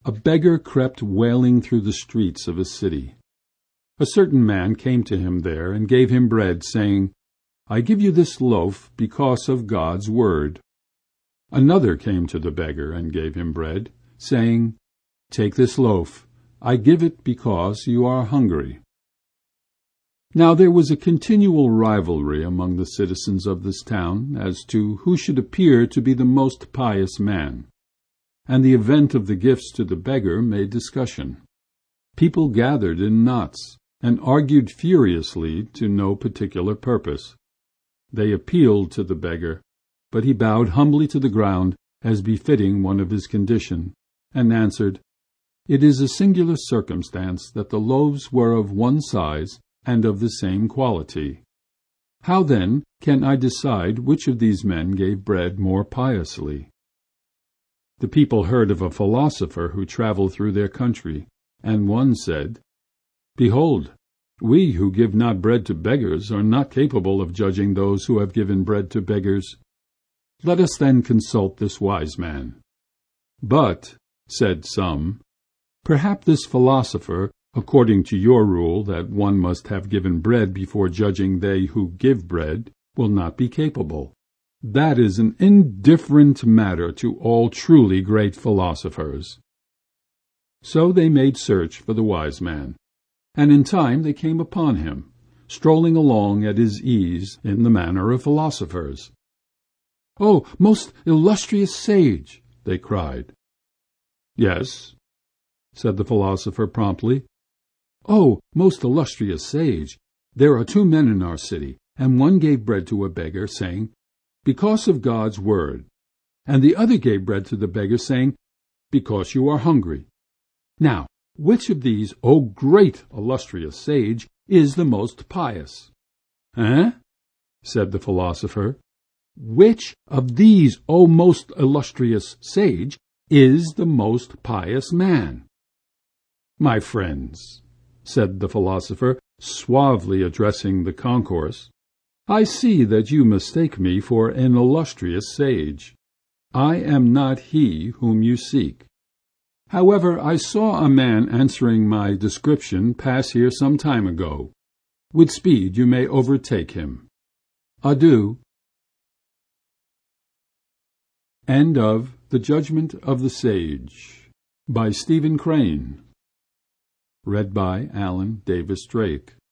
A beggar crept wailing through the streets of a city. A certain man came to him there and gave him bread, saying, "I give you this loaf because of God's word." Another came to the beggar and gave him bread, saying, "Take this loaf. I give it because you are hungry." Now there was a continual rivalry among the citizens of this town as to who should appear to be the most pious man, and the event of the gifts to the beggar made discussion. People gathered in knots and argued furiously to no particular purpose. They appealed to the beggar, but he bowed humbly to the ground as befitting one of his condition, and answered, "It is a singular circumstance that the loaves were of one size and of the same quality. How then can I decide which of these men gave bread more piously?" The people heard of a philosopher who traveled through their country, and one said, "Behold, we who give not bread to beggars are not capable of judging those who have given bread to beggars. Let us then consult this wise man." "But," said some, "perhaps this philosopher, according to your rule that one must have given bread before judging they who give bread, will not be capable. That is an indifferent matter to all truly great philosophers." So they made search for the wise man, and in time they came upon him, strolling along at his ease in the manner of philosophers. "Oh, most illustrious sage!" they cried. "Yes," said the philosopher promptly. "Oh, most illustrious sage, there are 2 men in our city, and one gave bread to a beggar, saying, 'Because of God's word,' and the other gave bread to the beggar, saying, 'Because you are hungry.' Now, which of these, O great illustrious sage, is the most pious?" "Eh?" said the philosopher. "Which of these, O most illustrious sage, is the most pious man?" "My friends," said the philosopher, suavely addressing the concourse, "I see that you mistake me for an illustrious sage. I am not he whom you seek. However, I saw a man answering my description pass here some time ago. With speed you may overtake him. Adieu." End of The Judgment of the Sage by Stephen Crane. Read by Alan Davis Drake.